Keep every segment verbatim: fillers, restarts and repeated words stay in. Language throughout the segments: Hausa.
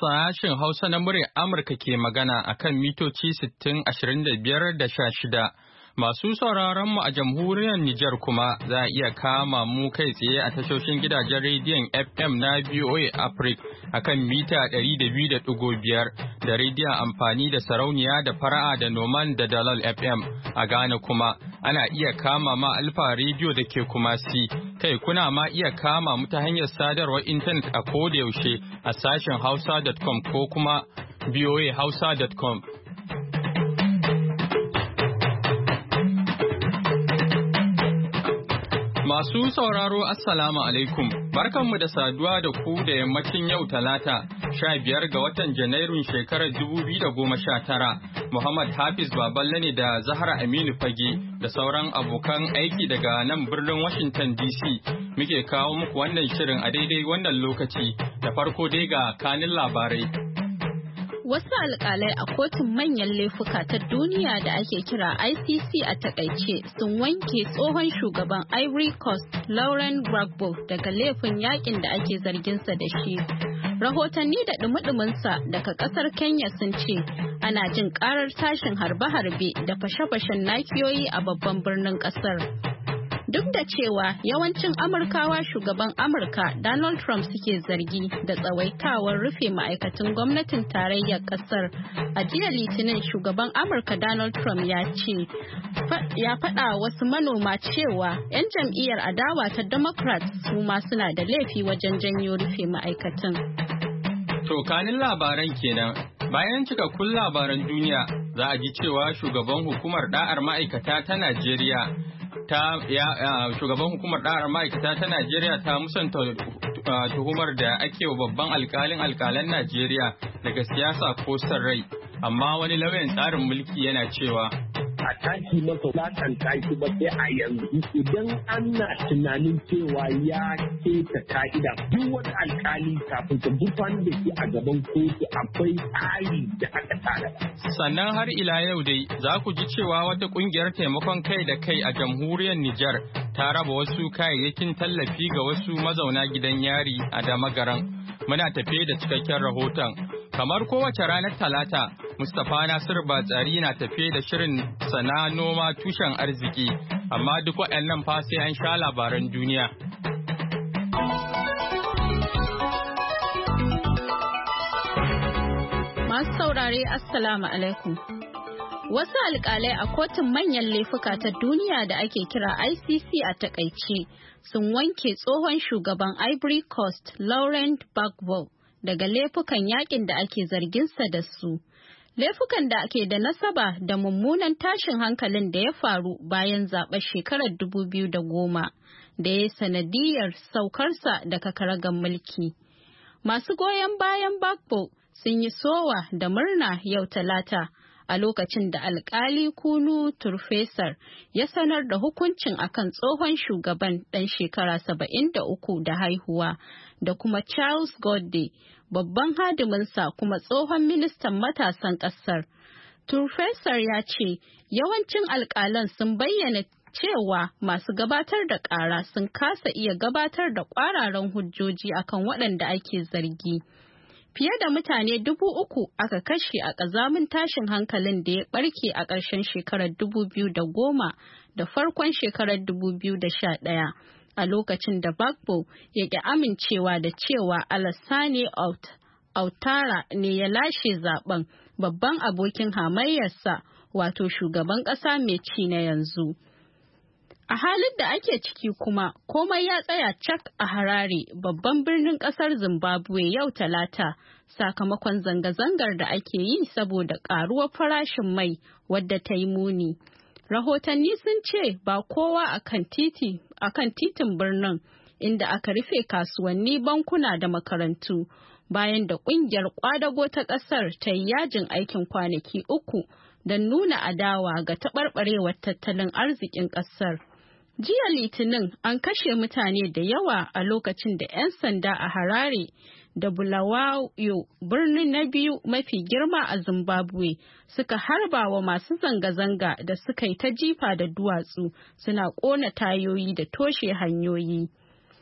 sashen Hausa na muryar Amurka ke magana a kan mitoci sittin, ashirin da biyar da sha shida. Masu sauraron mu a jamhuriyar Nijar kuma za a iya kama mu kai tsaye a tashoshin gidajen rediyon F M na V O A Africa a kan mita ɗari da biyu da ɗigo biyar da rediyon amfani da sarauniya da fara'a da noman da dalal F M. A Ghana kuma ana iya kama ma Alfa rediyo da ke Kumasi. Kai kuna ma iya kama mu ta hanyar sadarwar intanet a kodayaushe a sashen hausa dot com ko kuma V O A hausa dot com. Masu sauraro Assalamu alaikum, barkanmu da saduwa da ku da yammacin yau talata sha biyar ga watan Janairun shekarar dubu biyu da goma sha tara. Muhammad Hafiz Baballe ne da Zahra Aminu Fage da sauran abokan aiki daga nan birnin Washington D C muke kawo muku wannan shirin a daidai wannan lokaci da farko dai ga kanin labarai. Wasu alƙalai a kotun manyan laifuka ta duniya da ake kira I C C a takaice sun wanke tsohon shugaban Ivory Coast Laurent Gbagbo daga laifin yakin da ake zarginsa da shi. Rahotanni da dumi-duminsa daga ƙasar Kenya sun ce ana jin ƙarar tashin harbe-harbe da fashe-fashen nakiyoyi a babban birnin ƙasar. Duk da cewa yawancin Amurkawa shugaban Amurka Donald Trump suke zargi da tsawaitawar rufe ma'aikatan gwamnatin tarayyar kasar, a jiya Litinin shugaban Amurka Donald Trump ya ce ya faɗa wasu manoma cewa 'yan jam'iyyar adawa ta Democrat su ma suna da laifi wajen janyo rufe ma'aikatan. To kanin labaran kenan. Bayan cikakkun labaran duniya za a ji cewa shugaban hukumar da'ar ma'aikata ta Najeriya ta ya shugaban hukumar ɗa'ar ma'aikata ta Najeriya ta musanta tuhumar da ake wa babban alkalin alkalan Najeriya daga siyasa ko son rai, amma wani lauyan tsarin mulki yana cewa a tashi masa latanta shi ba sai a yanzu idan ana tunanin cewa ya keta ka'ida duk wani alkali kafin ka gurfan da shi a gaban kotu akwai tsari da aka tsara. Sannan har ila yau dai za ku ji cewa wata kungiyar taimakon kai da kai a jamhuriyar Nijar ta raba wasu kayayyakin tallafi ga wasu mazauna gidan yari a Damagaran. Muna tafe da cikakken rahoton. Kamar kowace ranar Talata, Mustapha Nasir Batsari na tafe da shirin sana noma tushen arziki, amma duk waɗannan fa sai an sha labaran duniya. Masu saurare Assalamu alaikum. Wasu alƙalai a kotun manyan laifuka ta duniya da ake kira I C C a takaice sun wanke tsohon shugaban Ivory Coast Laurent Gbagbo daga laifukan yakin da ake zarginsa da su. Laifukan da ke da nasaba da mummunan tashin hankalin da ya faru bayan zaɓen shekarar dubu biyu da goma da ya sanadiyar saukarsa daga karagar mulki. Masu goyon bayan Gbagbo sun yi sowa da murna yau Talata a lokacin da alkali Kunu Turfesar ya sanar da hukuncin akan tsohon shugaban ɗan shekara saba'in da uku da haihuwa da kuma Charles Godde, babban hadiminsa kuma tsohon ministan matasan ƙasar. Turfesar ya ce yawancin alƙalan sun bayyana cewa masu gabatar da ƙara sun kasa iya gabatar da ƙwararan hujjoji akan waɗanda ake zargi. Fiye da mutane dubu uku aka kashe a ƙazamin tashin hankalin da ya ɓarke a ƙarshen shekarar dubu biyu da goma da farkon shekarar dubu biyu da sha ɗaya. A lokacin da Gbagbo ya ƙi amincewa da cewa Alassane Ouattara ne ya lashe zaben, babban abokin hamayyarsa wato shugaban ƙasa mai ci na yanzu. A halin da ake ciki kuma komai ya tsaya cak a Harare, babban birnin ƙasar Zimbabwe yau Talata, sakamakon zanga-zangar da ake yi saboda ƙaruwar farashin mai wadda ta yi muni. Rahotanni sun ce ba kowa akan titi akan titin birnin, inda aka rufe kasuwanni, bankuna da makarantu bayan da kungiyar kwadago ta kasar ta yi yajin aikin kwanaki uku don nuna adawa ga taɓarɓarewar tattalin arzikin kasar. Jiya Litinin an kashe mutane da yawa a lokacin da 'yan sanda a Harare da Bulawayo, birnin na biyu mafi girma a Zimbabwe, suka harba wa masu zanga-zanga da suka yi ta jifa da duwatsu suna ƙona tayoyi da toshe hanyoyi.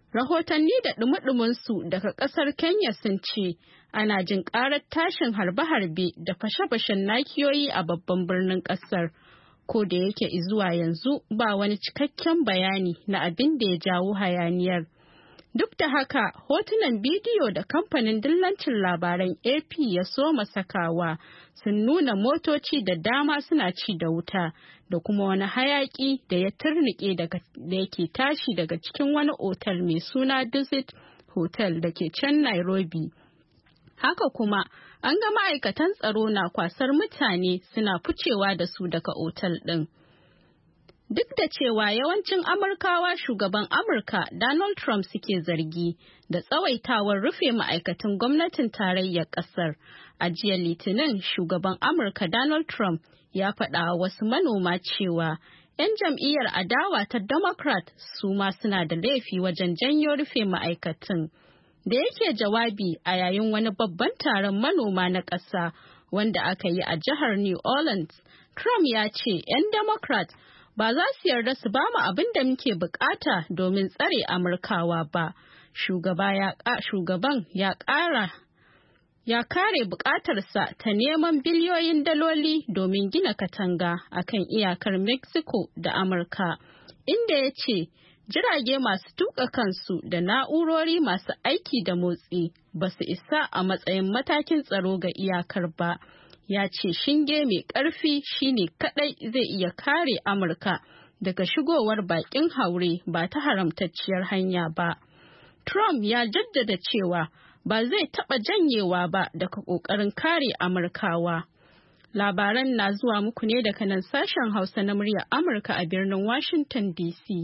Rahotanni da ɗumi-ɗuminsu daga ƙasar Kenya sun ce ana jin ƙarar tashin harbe-harbe da fashe-fashen nakiyoyi a babban birnin ƙasar. Ko da yake izuwa yanzu ba wani cikakken bayani na abin da ya jawo hayaniyar. Duk da haka, hotunan bidiyo da kamfanin dillancin labaran A P ya soma sakawa sun nuna motoci da dama suna ci da wuta da kuma wani hayaki da ya turnike da yake tashi daga cikin wani otal mai suna Dusit Hotel da ke can Nairobi. Haka kuma, an ga ma'aikatan tsaro na kwasar mutane suna ficewa da su daga otal ɗin. Duk da cewa yawancin Amurkawa shugaban Amurka Donald Trump suke zargi da tsawaitawar rufe ma'aikatan gwamnatin tarayyar ƙasar, a jiya Litinin shugaban Amurka Donald Trump ya faɗa wasu manoma cewa 'yan jam'iyyar adawa ta Democrat su ma suna da laifi wajen janyo rufe ma'aikatan. Da yake jawabi a yayin wani babban taron manoma na ƙasa wanda aka yi a jihar New Orleans, Trump ya ce 'yan Democrat ba za su yarda su ba mu abin da muke bukata domin tsare Amurkawa ba. Shugaban ya ƙara ya kare bukatarsa ta neman biliyoyin daloli domin gina katanga akan iyakar Mexico da Amurka, inda ya ce jirage masu tuka kansu da na'urori masu aiki da motsi ba su isa a matsayin matakin tsaro ga iyakar ba. Ya ce shinge mai ƙarfi shine kadai zai iya kare Amurka daga shigowar bakin haure ba ta haramtacciyar hanya ba. Trump ya jaddada cewa ba zai taɓa janyewa ba daga ƙoƙarin kare Amurkawa. Labaran na zuwa muku ne daga nan sashen Hausa na muryar Amurka a birnin Washington D C.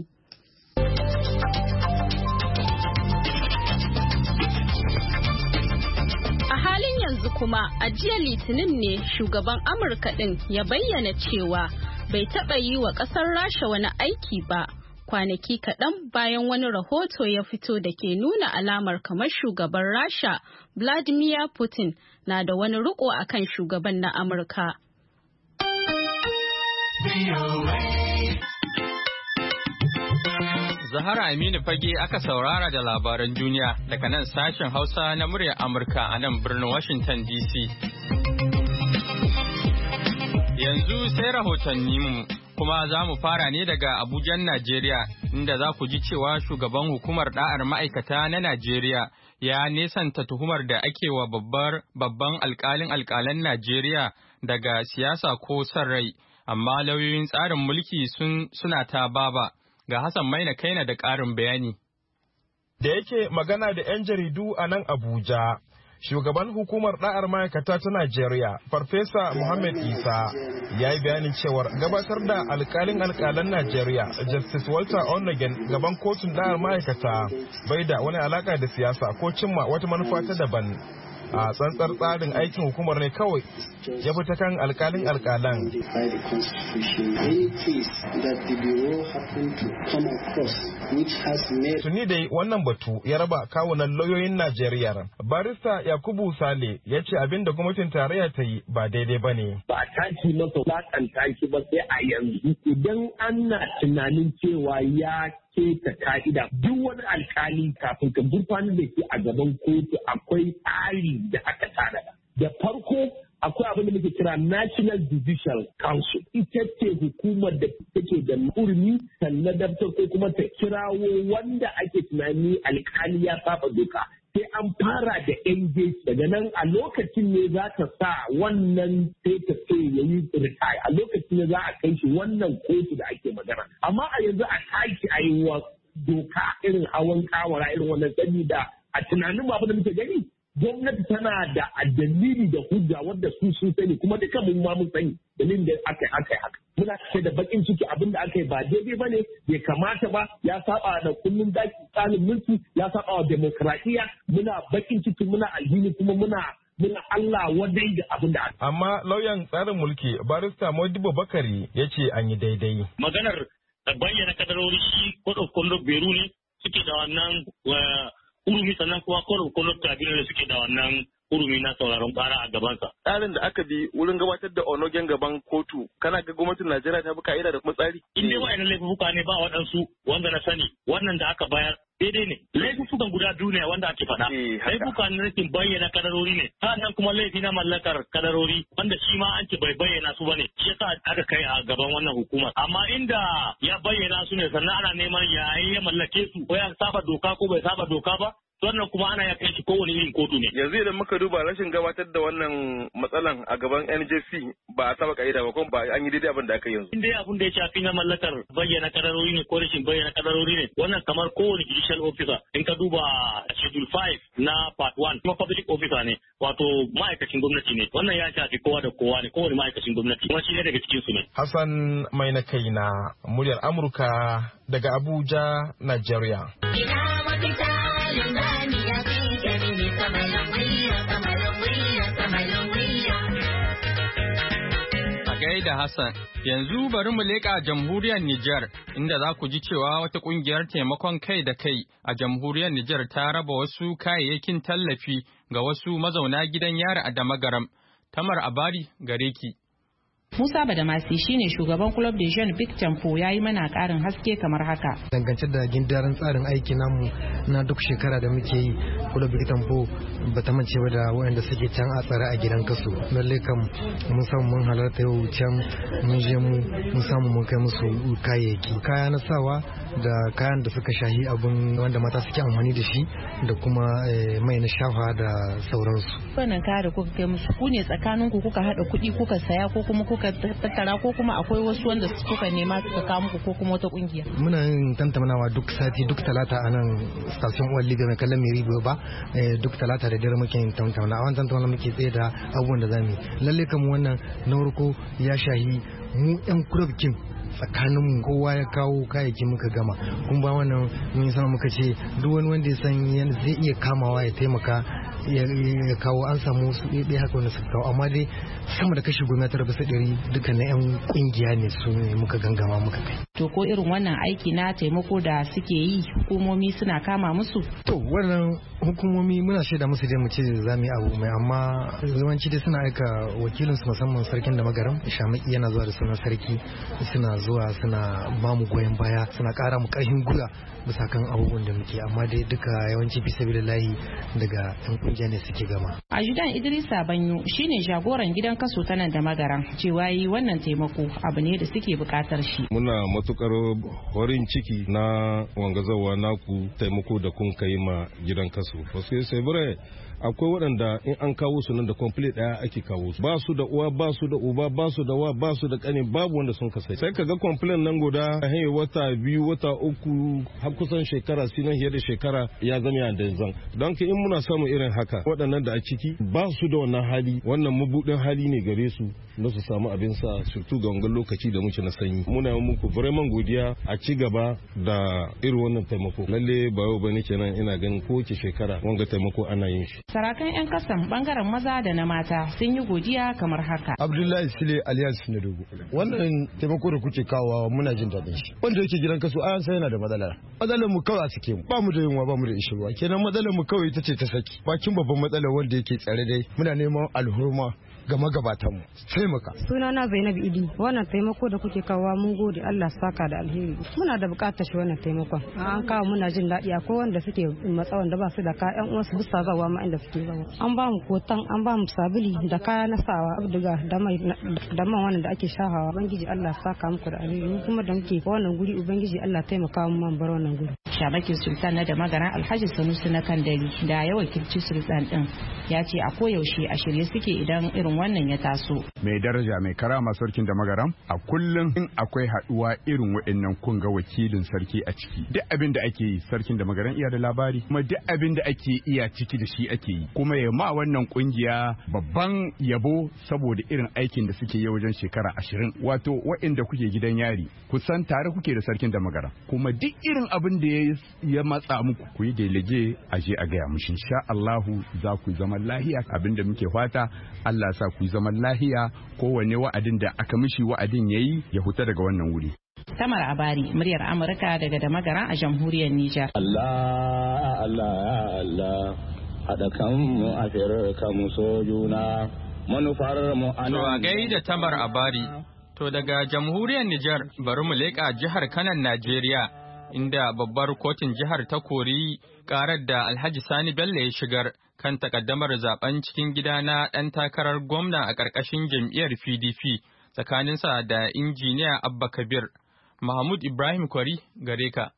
Halin yanzu kuma a jiya Litinin ne shugaban Amurka ɗin ya bayyana cewa bai taɓa yi wa ƙasar Rasha wani aiki ba, kwanaki kaɗan bayan wani rahoto ya fito da ke nuna alamar kamar shugaban Rasha Vladimir Putin na da wani riƙo akan shugaban na Amurka. Zahara Aminu Fage aka saurara da labaran duniya daga nan sashen Hausa na muryar Amurka a nan birnin Washington D C. Yanzu sai rahotanninmu kuma za mu fara ne daga Abujan, Najeriya, inda za ku ji cewa shugaban hukumar da'ar ma'aikata na Najeriya ya nesanta tuhumar da ake wa babbar babban alkalin alkalan Najeriya daga siyasa ko son rai, amma lauyoyin tsarin mulki sun suna ta baba. Ga Hassan Maina Kaina da ƙarin bayani. Da yake magana da 'yan jaridu a nan Abuja, shugaban hukumar ɗa'ar ma'aikata ta Najeriya, Farfesa Muhammad Isa, ya yi bayanin cewar gabatar da alkalin alkalan Najeriya, Justice Walter Onnoghen, gaban kotun ɗa'ar ma'aikata bai da wani alaka da siyasa ko cimma wata manufa ta daban. A tsantsar tsarin aikin hukumar ne kawai ya fi ta kan alkalin alkalan. Tuni dai wannan batu ya raba kawunan lauyoyin Najeriya. Barista Yakubu Sale ya ce abin da gwamnatin tarayya ta yi ba daidai ba ne. Ba a tashi masa lakanta shi ba sai a yanzu. Idan ana tunanin cewa ya keta ka'ida, duk wani alkali kafin ka gurfanar da shi a gaban kotu akwai tsari da aka tsara. Da farko akwai abin da muke kira National Judicial Council. Ita ce hukumar da take da urmi sannan dabtar ko kuma ta kirawo wanda ake tunani alkali ya saba doka. Sai an fara da engage daga nan a lokacin ne za ta sa wannan sai ta ce ya yi retire, a lokacin ne za a kai shi wannan kotu da ake magana. Amma a yanzu a tashi a yi wa doka irin hawan kawara irin wannan sani da a tunanin babu da muke gani. Gwamnati tana da dalili da hujja wadda su sun sani kuma duka mun ma mun sani dalilin da aka yi aka yi haka. Muna ce da bakin ciki abin da aka yi ba daidai ba ne, bai kamata ba, ya saba da kullum daki tsarin mulki, ya saba wa demokradiyya. Muna bakin ciki, muna alhini kuma muna muna Allah wadai da abin da aka. Amma lauyan tsarin mulki barista Modibo Bakari ya ce an yi daidai. Maganar bayyana kadarori shi Code of Conduct Beru ne suke da wannan urumi sannan kuma Code of Conduct Tribunal da suke da wannan hurumi na sauraron ƙara a gabansa. Tsarin da aka bi wurin gabatar da onogen gaban kotu kana ga gwamnatin Najeriya ta bi ka'ida da kuma tsari? In dai wa'annan laifuka ne ba waɗansu wanda na sani wannan da aka bayar daidai ne. Laifukan guda biyu ne wanda ake faɗa. Laifuka na rashin bayyana kadarori ne. Sannan kuma laifi na mallakar kadarori wanda shi ma an ce bai bayyana su bane. Shi yasa aka kai a gaban wannan hukumar. Amma inda ya bayyana su ne sannan ana neman yayin ya mallake su ko ya saba doka ko bai saba doka ba. Wannan kuma ana ya kai shi kowane irin kotu ne. Yanzu idan muka duba rashin gabatar da wannan matsalan a gaban N J C ba a saba ka'ida ba kuma ba an yi daidai abin da aka yanzu. In dai abin da ya shafi na mallakar bayyana kadarori ne ko rashin bayyana kadarori ne wannan kamar kowane judicial officer in ka duba schedule five na part one kuma public officer ne wato ma'aikacin gwamnati ne wannan ya shafi kowa da kowa ne kowane ma'aikacin gwamnati kuma shi ne daga cikin su ne. Hassan mai na kaina muryar Amurka daga Abuja, Nigeria. Da Hassan, yanzu bari mu leƙa jamhuriyar Nijar, inda za ku ji cewa wata ƙungiyar taimakon kai da kai a jamhuriyar Nijar ta raba wasu kayayyakin tallafi ga wasu mazauna gidan yari a Damagaram. Tamar Abari gare ki. Musa Badamasi shine shugaban Club de Jeunes Big Tempo ya yi mana karin haske kamar haka. Dangance da gindarin tsarin aiki namu na duk shekara da muke yi, Club Big Tempo ba ta mance ba da waɗanda suke can a tsare a gidan kasu. Lalle kam mun samu mun halarta yau can mun je mu mun samu mun kai musu kayayyaki. Kaya na sawa da kayan da suka shahi abun wanda mata suke amfani da shi da kuma mai na shafa da sauransu. Wannan kaya da kuka kai musu ku ne tsakaninku kuka haɗa kuɗi kuka saya ko kuma kuka tattara ko kuma akwai wasu wanda kuka nema suka kawo muku ko kuma wata kungiya? Muna yin tantanawa duk sati duk talata a nan station uwar Libya mai kallon mai ribiyo ba duk talata da dare muke yin tantana a wannan tantana muke tsaye da abubuwan da zamu yi. Lalle kamar wannan na farko ya shahi mu yan kurabkin tsakaninmu kowa ya kawo kayayyaki muka gama kun ba wannan mun san muka ce duk wani wanda ya san zai iya kamawa ya taimaka ya kawo an samu su ɗaya haka wanda suka kawo amma dai sama da kashi goma tara bisa ɗari duka na yan kungiya ne su ne muka gangama muka kai. To ko irin wannan aiki na taimako da suke yi hukumomi suna kama musu? To wannan hukumomi muna shaida musu dai mu ce za mu yi abu mai amma yawanci dai suna aika wakilinsu musamman sarkin da magaram Shamaki yana zuwa da sunan sarki suna zuwa suna ba mu goyon baya suna kara mu karfin gwiwa bisa kan abubuwan da muke amma dai duka yawanci fi sabilillahi daga yan kungiya ne suke gama. Ajudan Idrisa Banyo shine jagoran gidan kaso ta nan da magaran cewa yi wannan taimako abu ne da suke bukatar shi. Muna matukar horin ciki na wangazawa naku taimako da kun kai ma gidan kaso. Wasu sai bare akwai waɗanda in an kawo su nan da complete ɗaya ake kawo su ba su da uwa ba su da uba ba su da wa ba su da ƙani babu wanda sun kasai sai kaga complaint nan guda hanyar wata biyu wata uku har kusan shekara sinan fiye da shekara ya zama ya danzan don ka in muna samun irin haka waɗannan da a ciki ba su da wannan hali wannan mabuɗin hali ne gare su na su samu abin sa surtu ga wangan lokaci da muke na sanyi muna yi muku vraiment godiya a ci gaba da irin wannan taimako lalle ba yau bane kenan ina ganin kowace shekara wanga taimako ana yin shi. Sarakan 'yan kasan bangaren maza da na mata sun yi godiya kamar haka. Abdullahi Sile Alliance na dogo. Wannan taimako da kuke kawowa muna jin daɗin shi. Wanda yake gidan kaso an san yana da matsala. Matsalar mu kawai a sake mu. Ba mu da yunwa ba mu da ishirwa. Kenan matsalar mu kawai ita ce ta saki. Bakin babban matsalar wanda yake tsare dai muna neman alhurma ga magabatan mu taimaka. Sunana Zainabu Idi wannan taimako da kuke kawo mun gode Allah saka da alheri muna da bukatar shi wannan taimakon an kawo muna jin daɗi akwai wanda suke matsawan da ba su da ka ƴan uwansu bisa zawa ma inda suke zawa an ba mu kotan an ba mu sabili da kaya na sawa abduga da mai da man wannan da ake shahawa ubangiji Allah saka muku da alheri kuma da muke wannan guri ubangiji Allah taimaka mu man bar wannan guri. Shamaki Sultan na da magana Alhaji Sanusi na Kandari da yawa kirci Sultan din ya ce a koyaushe a shirye suke idan irin wannan ya taso. Mai daraja mai karama sarkin da magaram a kullum in akwai haduwa irin waɗannan kun ga wakilin sarki a ciki duk abin da ake yi sarkin da magaram iya da labari kuma duk abin da ake iya ciki da shi ake yi kuma ya ma wannan kungiya babban yabo saboda irin aikin da suke yi wajen shekara ashirin wato waɗanda kuke gidan yari kusan tare kuke da sarkin da magaram kuma duk irin abin da ya matsa muku ku yi delege a je a gaya mushi insha Allahu za ku zama lahiya abin da muke fata Allah sa ku zaman lahiya kowane wa'adin da aka mishi wa'adin yayi ya huta daga wannan wuri. Tamar Abari muryar Amurka daga Damagara a jamhuriyar Nijar. Allah Allah Allah haɗa kanmu a firka mu so juna manufar mu a To a gaida Tamar Abari, to daga jamhuriyar Nijar bari mu leƙa jihar Kanan Najeriya, inda babbar kotun jihar ta kori ƙarar da Alhaji Sani Bello ya shigar kan takaddamar zaben cikin gida na ɗan takarar gwamna a ƙarƙashin jam'iyyar P D P tsakaninsa da injiniya Abba Kabir. Mahmud Ibrahim Kwari gare ka.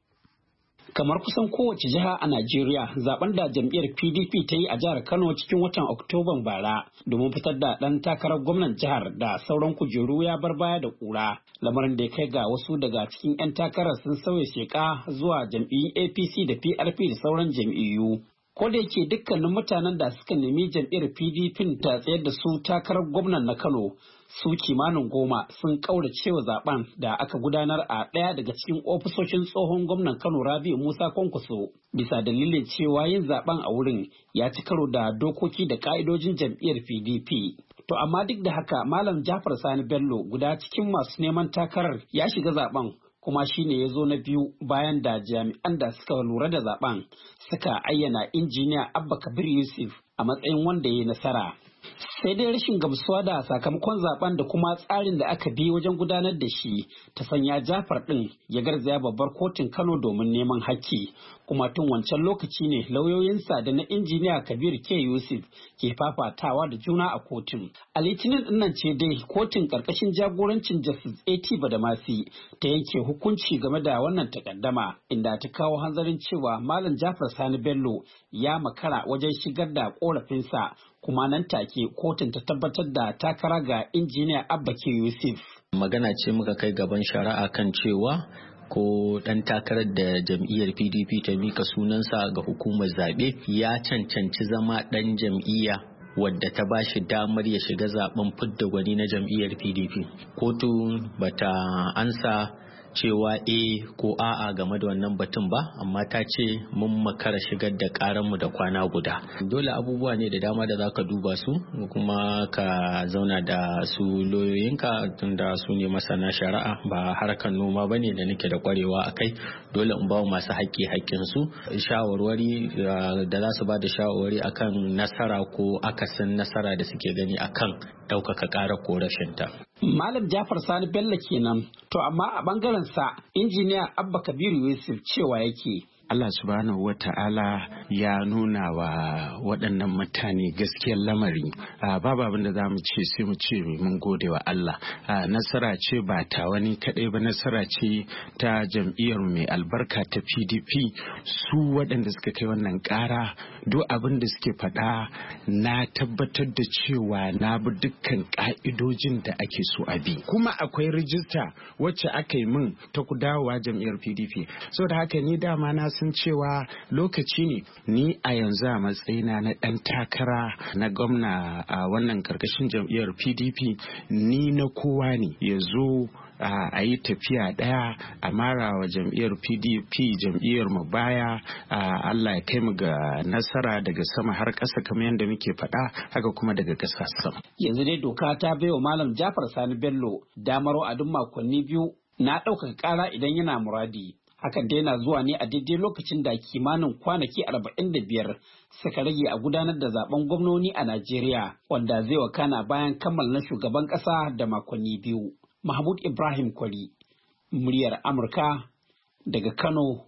Kamar kusan kowace jiha a Najeriya, zaben da jam'iyyar P D P ta yi a jihar Kano cikin watan Oktoban bara domin fitar da ɗan takarar gwamnan jihar da sauran kujeru ya bar baya da ƙura. Lamarin da ya kai ga wasu daga cikin 'yan takarar sun sauya sheka zuwa jam'iyyun A P C da P R P da sauran jam'iyyu. Ko da yake dukkanin mutanen da suka nemi jam'iyyar P D P ta tsayar da su takarar gwamnan na Kano su kimanin goma sun kaurace wa zaben da aka gudanar a ɗaya daga cikin ofisoshin tsohon gwamnan Kano Rabi'u Musa Kwankwaso bisa dalilin cewa yin zaben a wurin ya ci karo da dokoki da ka'idojin jam'iyyar P D P. To amma duk da haka Malam Jafar Sani Bello guda cikin masu neman takarar ya shiga zaben kuma shine ya zo na biyu bayan da jami'an da suka lura da zaben suka ayyana injiniya Abba Kabir Yusuf a matsayin wanda ya yi nasara. Sai dai rashin gamsuwa da sakamakon zaben da kuma tsarin da aka bi wajen gudanar da shi ta sanya Jafar ɗin ya garzaya babbar kotun Kano domin neman hakki. Kuma tun wancan lokaci ne lauyoyinsa da na injiniya Kabir K. Yusuf ke fafatawa da juna a kotun. A litinin dinnan ce dai kotun karkashin jagorancin Justice A T Badamasi ta yanke hukunci game da wannan takaddama inda ta kawo hanzarin cewa Malam Jafar Sani Bello ya makara wajen shigar da korafinsa kuma nan take kotun ta tabbatar da takara ga injiniya Abba K. Yusuf. Magana ce muka kai gaban shari'a kan cewa ko ɗan takarar da jam'iyyar P D P ta mika sunansa ga hukumar zaɓe ya cancanci zama ɗan jam'iyya wadda ta ba shi damar ya shiga zaben fidda gwani na jam'iyyar P D P. Kotu bata ansa cewa e ko a'a game da wannan batun ba, amma ta ce mun makara shigar da karanmu da kwana guda. Dole abubuwa ne da dama da zaka duba su kuma ka zauna da su lauyoyinka tunda su ne masana shari'a, ba harkar noma bane da nake da kwarewa a kai. Dole in bawa masu haƙƙi haƙƙin su shawarwari da za su ba da shawarwari akan nasara ko akasin nasara da suke gani akan ɗaukaka ƙara ko rashin ta. Malam Jafar Sani Bello kenan. To amma a bangaren sa injiniya Abba Kabiru Yusuf cewa yake Allah subhanahu wa ta'ala ya nuna wa waɗannan mutane gaskiyar lamari. Babu abin da za mu ce sai mu ce mun gode wa Allah. Nasara ce ba ta wani kaɗai ba, nasara ce ta jam'iyyar mai albarka ta P D P. Su waɗanda suka kai wannan ƙara duk abin da suke faɗa na tabbatar da cewa na bi dukkan ƙa'idojin da ake so a bi. Kuma akwai rijista wacce aka yi min ta dawowa jam'iyyar P D P. Saboda haka ni dama na sun cewa lokaci ne ni a yanzu a matsayina na ɗan takara na gwamna a wannan karkashin jam'iyyar P D P ni na kowa ne ya zo a yi tafiya ɗaya a mara wa jam'iyyar P D P jam'iyyar mu baya. Allah ya kai mu ga nasara daga sama har ƙasa kamar yadda muke faɗa, haka kuma daga ƙasa sama. Yanzu dai doka ta baiwa Malam Jafar Sani Bello damar wa'adin makonni biyu na ɗaukaka ƙara idan yana muradi. Hakan dai na zuwa ne a daidai lokacin da kimanin kwanaki arba'in da biyar suka rage a gudanar da zaben gwamnoni a Najeriya, wanda zai wakana bayan kammala na shugaban ƙasa da makonni biyu. Mahmud Ibrahim Kwari, muryar Amurka daga Kano,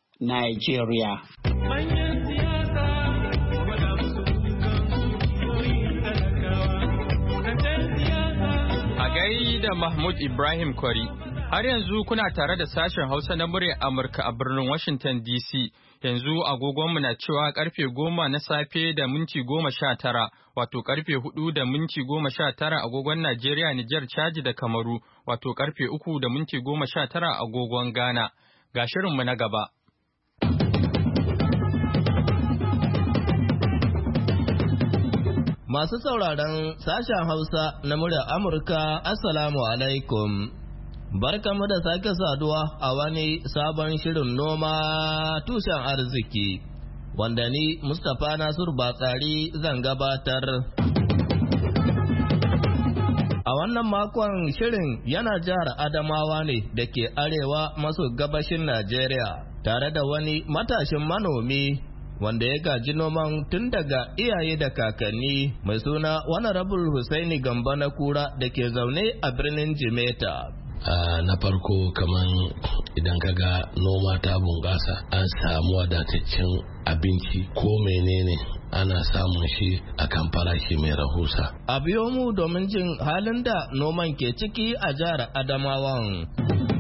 Nigeria. A gaida Mahmud Ibrahim Kwari. Har yanzu kuna tare da sashen Hausa na muryar Amurka a birnin Washington D C. Yanzu agogonmu na cewa karfe goma na safe da minti goma sha tara, wato karfe hudu da minti goma sha tara agogon Najeriya, Nijar, Chadi da Kamaru, wato karfe uku da minti goma sha tara agogon Ghana. Ga shirinmu na gaba. Masu sauraron sashen Hausa na muryar Amurka, Assalamu alaikum. Barkamu da sake saduwa a wani sabon shirin noma tushen arziki, wanda ni Mustapha Nasiru Batsari zan gabatar. A wannan makon shirin yana jihar Adamawa ne da ke arewa maso gabashin Najeriya, tare da wani matashin manomi wanda ya gaji noman tun daga iyaye da kakanni mai suna Honorable Husaini Gamba na Kura da ke zaune a birnin Jimeta. Uh, na farko kaman idan kaga noma ta bunƙasa an samu wadataccen abinci ko menene ana samun shi a kan farashi mai rahusa. A biyo mu domin jin halin da noman ke ciki a jihar Adamawan.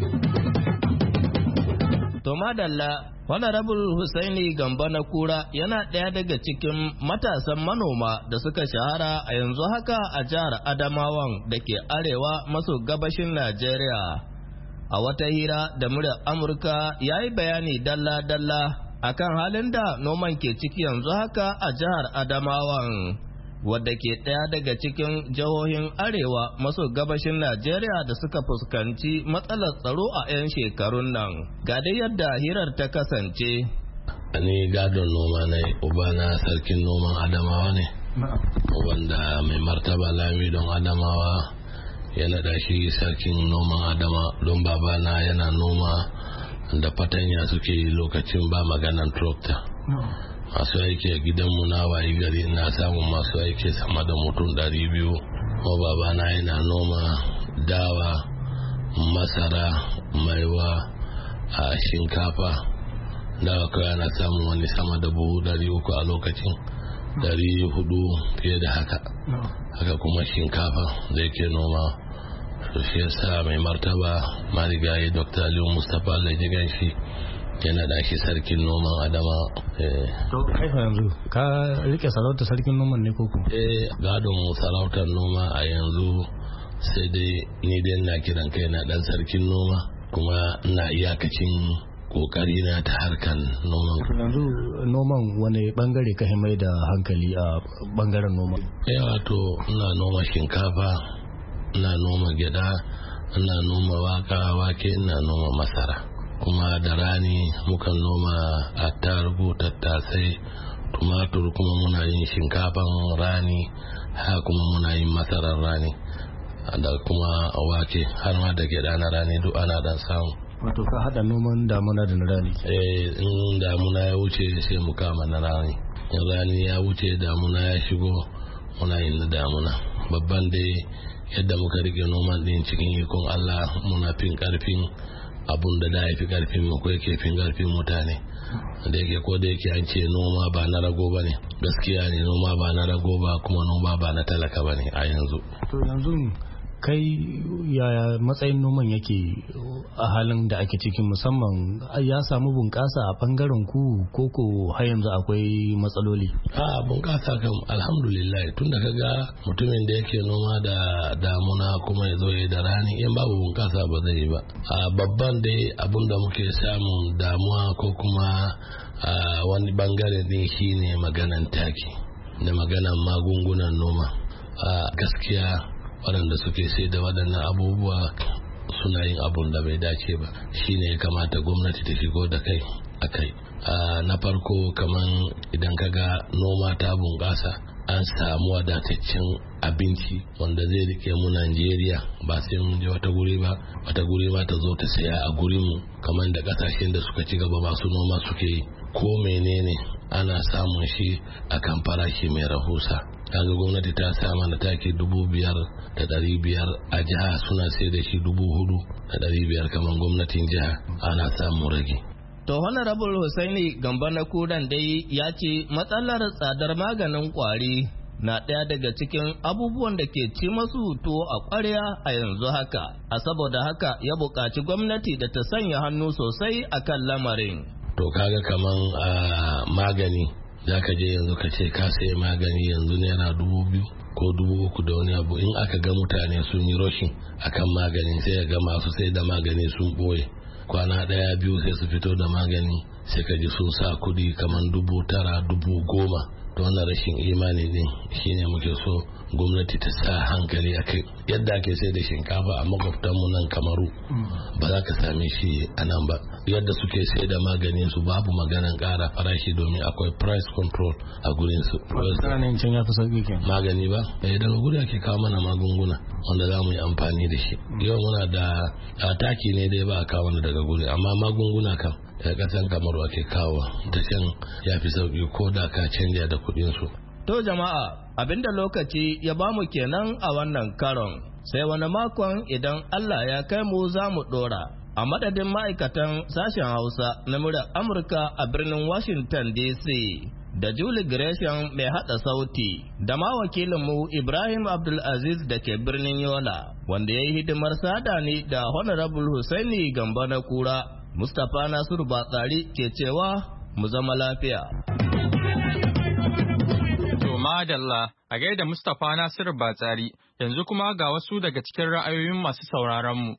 To madalla, Honorable Husaini Gamba na Kura yana ɗaya daga cikin matasan manoma da suka shahara a yanzu haka a jihar Adamawan da ke arewa maso gabashin Najeriya. A wata hira da muryar Amurka ya yi bayani dalla-dalla akan halin da noman ke ciki yanzu haka a jihar Adamawan, wadda ke ɗaya daga cikin jihohin arewa maso gabashin Najeriya da suka fuskanci matsalar tsaro a 'yan shekarun nan. Ga dai yadda hirar ta kasance. Ni gadon noma ne, ubana sarkin noman Adamawa ne, wanda mai martaba lami don Adamawa ya naɗa shi sarkin noman Adama don babana yana noma da fatanya suke lokacin ba maganan tractor. Masu aiki a gidanmu na wayi gari na samun masu aiki sama da mutum ɗari biyu. Kuma babana yana noma dawa, masara, maiwa, a shinkafa. Dawa kawai ana samun wani sama da buhu ɗari uku a lokacin, ɗari hudu fiye da haka. Haka kuma shinkafa da yake noma. To shi yasa mai martaba marigayi Doctor Aliyu Mustapha Lajigan shi yana da shi sarkin noman Adama. To kai fa yanzu ka rike sarautar sarkin noman ne koko? Eh, gadon sarautar noma a yanzu sai dai ni dai na kiran kai na dan sarkin noma, kuma ina iyakacin kokari na ta harkan noman. Yanzu noman wani bangare ka mai da hankali a bangaren noman? Eh, wato ina noma shinkafa, ina noma gyada, ina noma waka wake, ina noma masara. Kuma da rani mukan noma attarugu, tattasai, tumatur, kuma muna yin shinkafan rani, ha kuma muna yin masarar rani da kuma wake, har ma da gyada na rani duk ana dan samu. Wato ka hada noman damuna da na rani? Eh, in damuna ya wuce sai mu kama na rani, in rani ya wuce damuna ya shigo muna yin na damuna. Babban dai yadda muka rike noman din cikin ikon Allah muna fin karfin abun da da ya fi karfin mu ko yake fin karfin mutane, da yake ko da yake an ce noma ba na rago ba ne, gaskiya ne noma ba na rago ba, kuma noma ba na talaka ba ne a yanzu. To yanzu kai yaya matsayin noman yake a halin da ake cikin, musamman ya samu bunƙasa a bangaren ku koko har yanzu akwai matsaloli? A bunƙasa kam alhamdulillah, tun da kaga mutumin da yake noma da damuna kuma ya zo da rani, in babu bunƙasa ba zai yi ba. A babban dai abun da muke samun damuwa ko kuma a wani bangare din shine maganan taki da maganan magungunan noma. A gaskiya waɗanda suke sai da waɗannan abubuwa suna yin abun da bai dace ba, shine ya kamata gwamnati ta shigo da kai a kai. Na farko kaman idan kaga noma ta bunƙasa an samu wadataccen abinci wanda zai rike mu Najeriya, ba sai mun je wata guri ba, wata guri ma ta zo ta saya a gurin mu, kamar da kasashen da suka ci gaba masu noma suke yi. Ko menene ana samun shi akan farashi mai rahusa. Kaga gwamnati ta sa mana taki dubu biyar da ɗari biyar a jiha, suna sai da shi dubu hudu da ɗari biyar kamar gwamnatin jiha, ana samun rage. To Honorable Husaini Gamba na Kudan dai ya ce matsalar tsadar maganin kwari na ɗaya daga cikin abubuwan da ke ci masu tuwo a ƙwarya a yanzu haka, a saboda haka ya buƙaci gwamnati da ta sanya hannu sosai akan lamarin. To kaga kaman a magani za ka je yanzu ka ce ka sayi magani yanzu naira dubu biyu ko dubu uku da wani abu, in aka ga mutane sun yi roshin akan magani sai ya ga masu sai da magani sun ɓoye, kwana ɗaya biyu sai su fito da magani sai ka ji sun sa kuɗi kamar dubu tara dubu goma. To wannan rashin imani din shine muke so gwamnati ta sa hankali a kai. Yadda ake sai da shinkafa a makwabtanmu nan Kamaru ba za ka same shi a nan ba. Yadda suke sai da magani su babu maganan ƙara farashi domin akwai price control a gurin su. Tsananin can ya fi sauƙi ke magani ba, eh daga guri ake kawo mana magunguna wanda za mu yi amfani da shi. Yau muna da taki ne dai ba a kawo mana daga guri, amma magunguna kam daga ƙasan Kamaru ake kawo ta can ya fi sauƙi ko da ka canja da kuɗinsu. To jama'a, abinda lokaci ya bamu kenan a wannan karon, sai wani makon idan Allah ya kai mu za mu ɗora. A madadin ma'aikatan sashen Hausa na muryar Amurka a birnin Washington D C da Julie Gresham mai hada sauti da ma wakilinmu Ibrahim Abdulaziz da ke birnin Yola wanda ya yi hidimar sada ni da Honorable Hussaini Gamba na Kura, Mustapha Nasiru Batsari ke cewa mu zama lafiya. To madalla a gaida Mustapha Nasiru Batsari, yanzu kuma ga wasu daga cikin ra'ayoyin masu sauraron mu.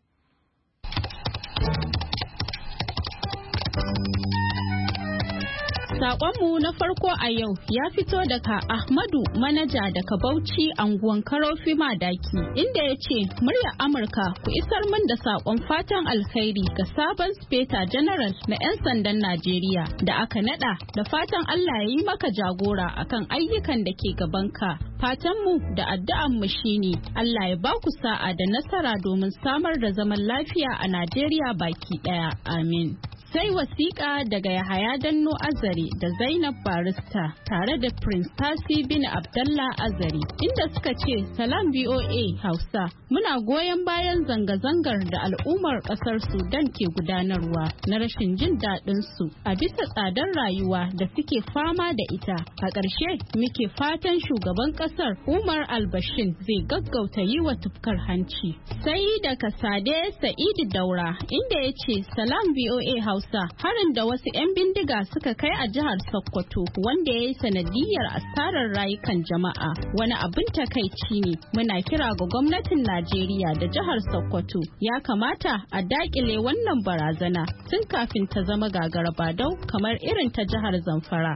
Saƙonmu na farko a yau ya fito daga Ahmadu Manaja daga Bauchi anguwan Karofi Madaki inda ya ce muryar Amurka ku isar min da saƙon fatan alkhairi ga sabon Speta General na 'yan sandan Najeriya da aka nada da fatan Allah ya yi maka jagora akan ayyukan da ke gabanka. Fatanmu da addu'anmu shine Allah ya ba ku sa'a da nasara domin samar da zaman lafiya a Najeriya baki ɗaya. Amin. Sai wasiƙa daga Yahaya Danno Azare da Zainab Barista tare da Prince Tasi bin Abdallah Azare inda suka ce Salam V O A Hausa muna goyon bayan zanga-zangar da al'ummar ƙasar Sudan ke gudanarwa na rashin jin daɗin su a bisa tsadar rayuwa da suke fama da ita. A ƙarshe muke fatan shugaban ƙasar Umar al-Bashir zai gaggauta yi wa tufkar hanci. Sai daga Sade Sa'idu Daura inda ya ce Salam V O A Hausa Hausa harin da wasu 'yan bindiga suka kai a jihar Sokoto wanda ya yi sanadiyar asarar rayukan jama'a wani abin takaici ne. Muna kira ga gwamnatin Najeriya da jihar Sokoto ya kamata a dakile wannan barazana tun kafin ta zama gagara badau kamar irin ta jihar Zamfara.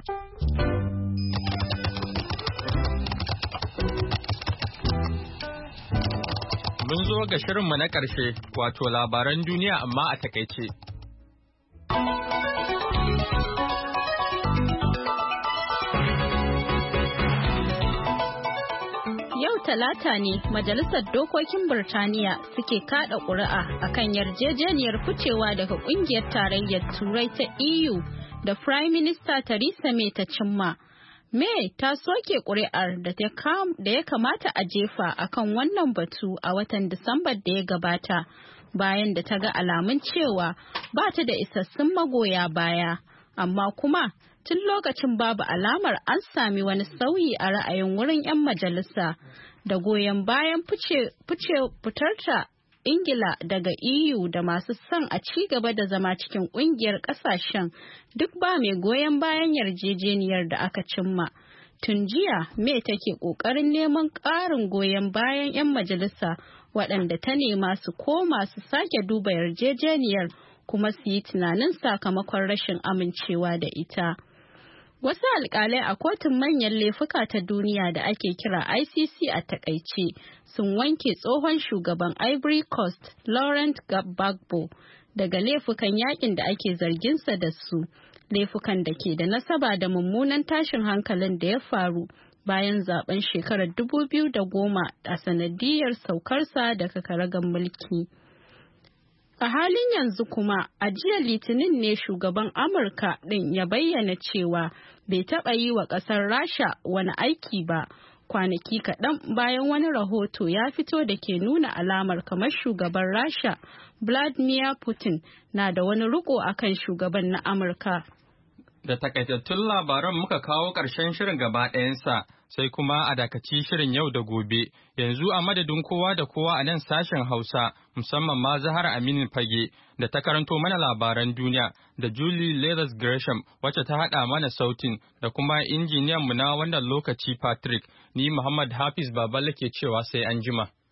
Mun zo ga shirinmu na ƙarshe wato labaran duniya amma a takaice. Yau Talata ne Majalisar Dokokin Birtaniya suke kada ƙuri'a akan yarjejeniyar ficewa daga ƙungiyar tarayyar Turai ta E U da Prime Minister Theresa May ta cimma. May ta soke ƙuri'ar da ya kamata a jefa akan wannan batu a watan Disambar da ya gabata. Bayan da ta ga alamun cewa ba ta da isassun magoya baya, amma kuma tun lokacin babu alamar an sami wani sauyi a ra'ayin wurin 'yan majalisa da goyon bayan fitarta Ingila daga E U da masu son a ci gaba da zama cikin ƙungiyar ƙasashen duk ba mai goyon bayan yarjejeniyar da aka cimma. Tun jiya, May take ƙoƙarin neman ƙarin goyon bayan 'yan majalisa waɗanda ta nema su koma su sake duba yarjejeniyar kuma su yi tunanin sakamakon rashin amincewa da ita. Wasu alƙalai a kotun manyan laifuka ta duniya da ake kira I C C a takaice sun wanke tsohon shugaban Ivory Coast Laurent Gbagbo daga laifukan yakin da ake zarginsa da su, laifukan da ke da nasaba da mummunan tashin hankalin da ya faru bayan zaben shekarar dubu biyu da goma a sanadiyar saukarsa daga karagar mulki. A halin yanzu kuma, a jiya Litinin ne shugaban Amurka ɗin ya bayyana cewa bai taɓa yi wa ƙasar Rasha wani aiki ba, kwanaki kaɗan bayan wani rahoto ya fito da ke nuna alamar kamar shugaban Rasha, Vladimir Putin, na da wani riko akan shugaban na Amurka. Da takaitattun labaran muka kawo ƙarshen shirin gaba ɗayansa, sai kuma a dakaci shirin yau da gobe. Yanzu a madadin kowa da kowa a nan sashen Hausa, musamman ma Zahara Aminu Fage, da ta karanto mana labaran duniya, da Julie Leathers Gresham, wacce ta haɗa mana sautin, da kuma injiniyanmu na wannan lokaci Patrick, ni Muhammad Hafiz Baballe ke cewa sai an jima.